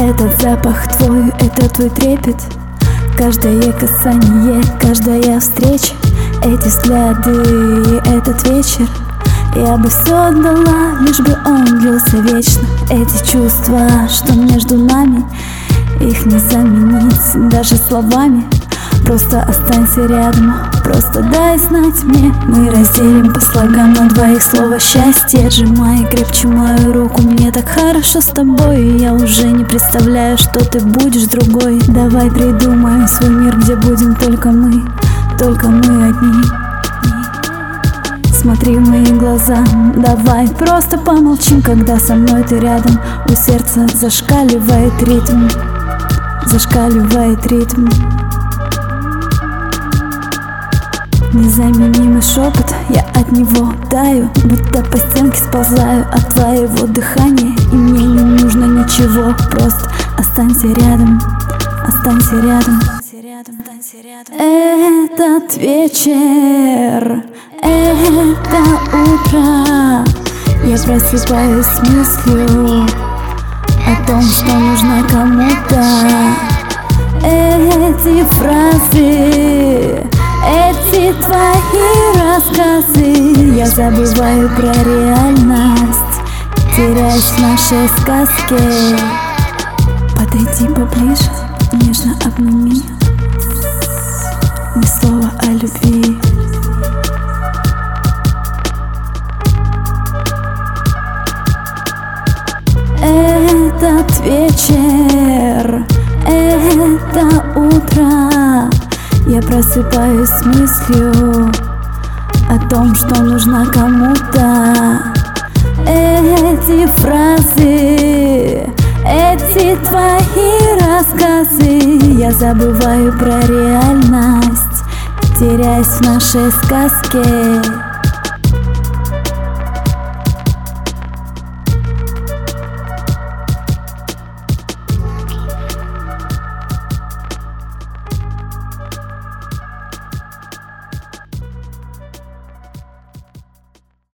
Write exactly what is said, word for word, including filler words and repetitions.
Этот запах твой, это твой трепет, каждое касание, каждая встреча, эти взгляды, этот вечер. Я бы все отдала, лишь бы он длился вечно. Эти чувства, что между нами, их не заменить даже словами. Просто останься рядом, просто дай знать мне. Мы разделим по слогам на двоих слово счастье. Сжимай крепче мою руку, мне так хорошо с тобой. И я уже не представляю, что ты будешь другой. Давай придумаем свой мир, где будем только мы, только мы одни. Смотри в мои глаза, давай просто помолчим, когда со мной ты рядом. У сердца зашкаливает ритм, зашкаливает ритм. Незаменимый шепот, я от него таю, будто по стенке сползаю от твоего дыхания. И мне не нужно ничего, просто останься рядом, останься рядом. Этот вечер, это утро, я просыпаюсь с мыслью о том, что нужно кому-то. Эти фразы, эти твои рассказы, я забываю про реальность, теряюсь в нашей сказке. Подойди поближе, нежно обними, ни слова о любви. Этот вечер, это утро, я просыпаюсь с мыслью о том, что нужно кому-то. Эти фразы, эти твои рассказы, я забываю про реальность, теряюсь в нашей сказке.